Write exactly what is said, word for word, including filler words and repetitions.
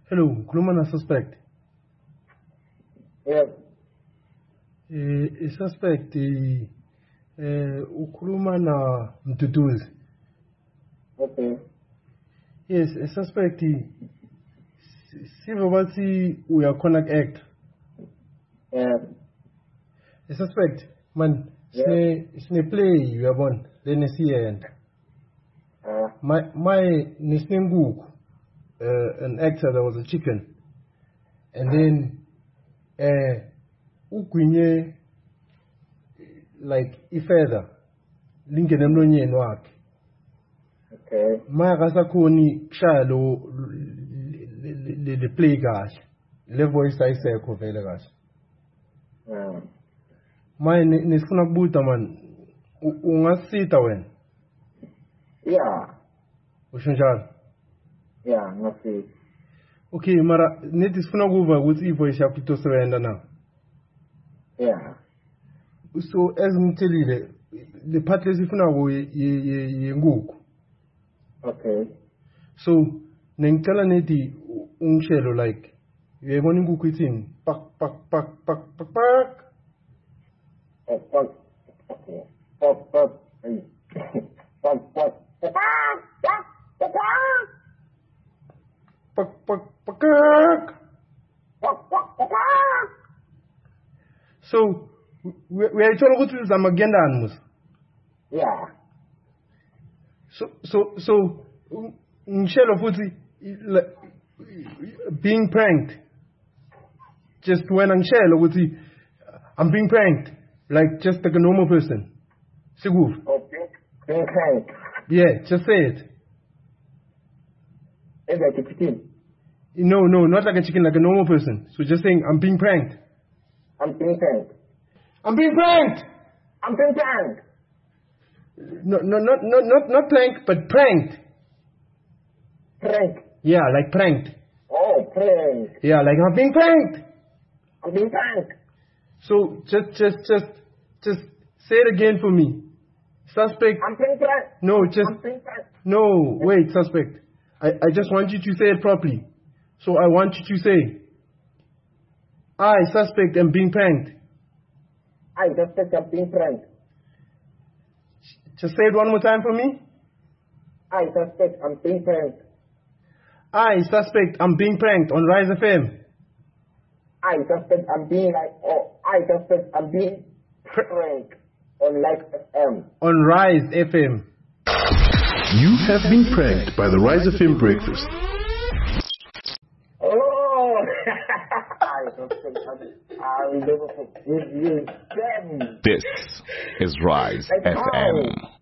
Hello, ngikhuluma na-suspect. Yes. Eh, i-suspect eh eh, ukhuluma na Mduduzi. Okay. Yes, i-suspect siva bathi uyakhona ku-act. Yes. I-suspect man Yes. sine sine play uyabona lena siyenza. Uh, My my nisnenkukhu uh, an actor that was a chicken. And then eh ugwinye like ifeather lingene emlonyeni wakhe. okay. Maya kasakhoni kushaya lo le le play kahle. Le voice ayisekho vele kahle. Uh, Manje nisifuna kubuza man u- ungasita wena. yeah. Usho njalo. Yeah, ngasi. Okay, mara nethi sifuna kuva ukuthi ivoice yakho itosebenza na. Yeah. So as ngithelile the part lesifuna ku yenkukhu. Okay. So nengicela nethi u- ungishelo like uyayibona inkukhu ithini? Pak pak pak pak pak pak. Uh, fuck. Okay. Fuck, fuck. Hey. Fuck, fuck. Fuck, fuck, fuck, fuck. Pak pak pak pak. Fuck, fuck, fuck, fuck. So uyayithola ukuthi uzama kuyendani musa? Yeah. So so so u- ngishelo futhi i- like, being pranked. Just when ngishelo ukuthi I'm being pranked like just like a normal person. Sikuva? Okay. Being crank. Yeah, just say it. It's like a chicken. No, no, not like a chicken, like a normal person. So just saying I'm being pranked. I'm being crank. I'm being pranked. I'm being crank. No, no, not not not not pranked, but pranked. Crank. Yeah, like pranked. Oh, crank. Yeah, like I'm being pranked. I'm being crank. So just just just just say it again for me. Suspect. I'm being crank. No, just I'm being crank. no. Wait, suspect. I I just want you to say it properly. So I want you to say, I suspect am being pranked. I just said I'm being crank. Just say it one more time for me. I suspect I'm being pranked. I suspect I'm being pranked on Rise F M. I suspect I'm being like, oh, I suspect I'm being pranked on Life F M. On Rise F M. You have been pranked by the Rise F M Breakfast. Oh, I suspect I'm, I'm never forgive you. Damn. This is Rise Like F M. how?